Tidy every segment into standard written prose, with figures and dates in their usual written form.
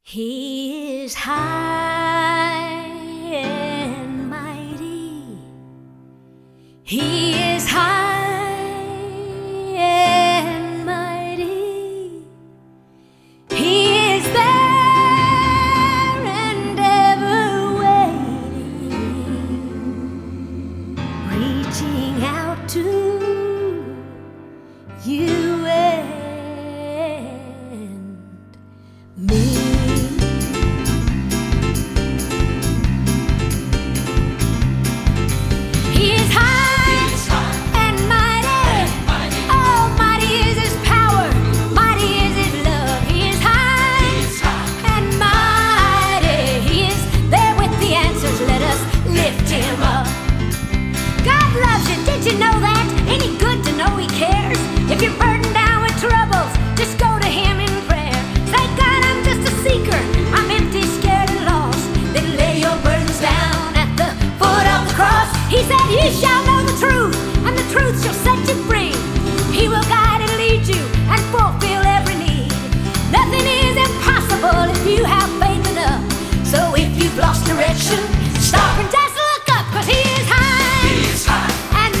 He is high and mighty. He is high and mighty. He is there and ever waiting, reaching out to you and me. Did you know that? Ain't it good to know He cares? If you're burdened down with troubles, just go to Him in prayer. Say, God, I'm just a seeker. I'm empty, scared, and lost. Then lay your burdens down at the foot of the cross. He said, you shall know the truth, and the truth shall set you free. He will guide and lead you and fulfill every need. Nothing is impossible if you have faith enough. So if you've lost direction, stop and just look up, 'cause He is high. He is high.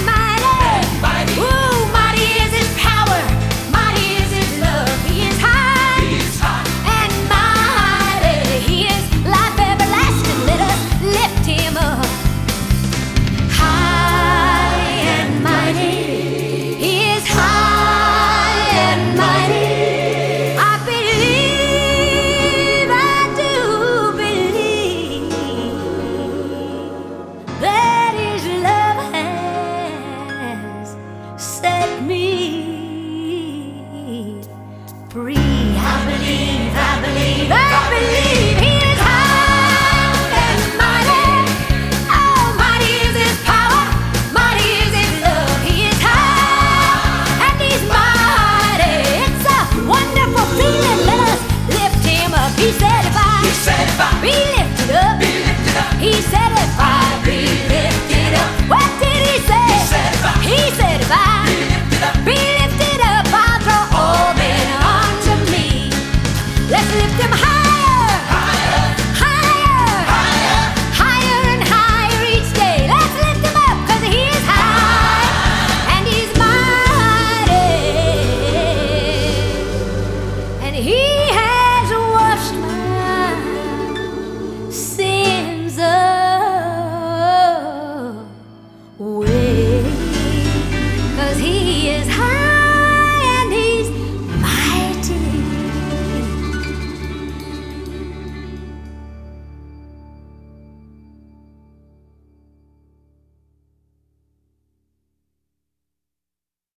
Be lifted up. Be lifted up. He said if I be lifted up. What did He say? He said if I be lifted up, I'll draw all men unto me. Let's lift Him high.